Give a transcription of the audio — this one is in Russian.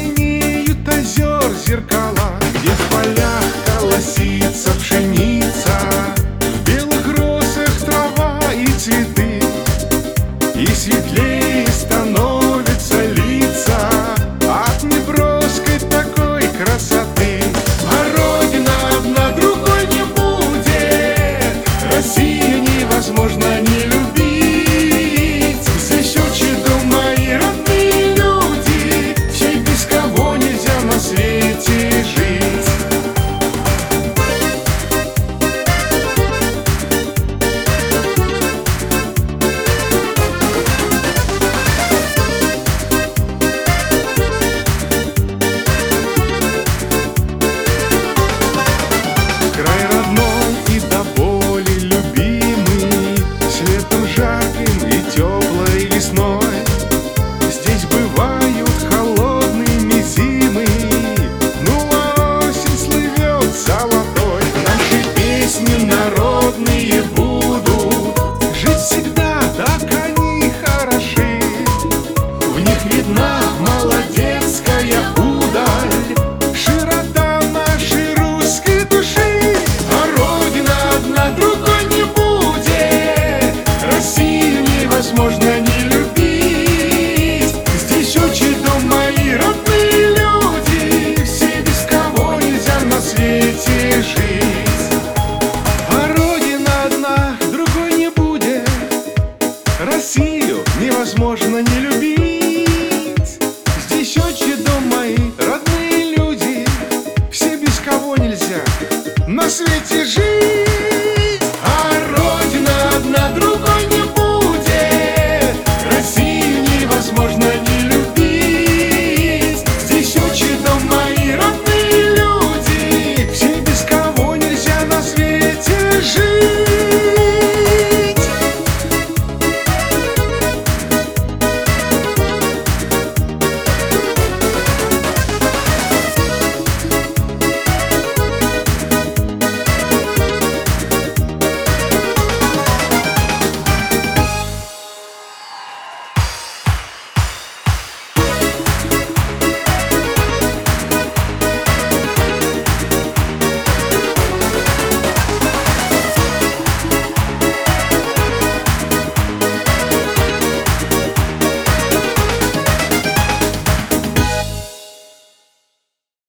синеют озер зеркала, где в полях колосится пшеница, в белых росах трава и цветы, и светлее становятся лица от неброской такой красоты. А Родина одна, другой не будет, Россию невозможно не любить. Здесь отчиду мои родные люди, все без кого нельзя на свете жить. Край родной и до боли любимый, с летом жарким и теплой весной. Здесь бывают холодными зимы, ну а осень слывет золотой. Наши песни народные будут жить всегда, так они хороши. В них видна молодецкая удаль, широта нашей русской души. А Родина одна, другой не будет, Россию невозможно не любить. Здесь отчиду мои родные люди, все без кого нельзя на свете жить. А Родина одна, другой не будет, Россию невозможно не любить. Здесь отчиду мои родные люди, все без кого нельзя на свете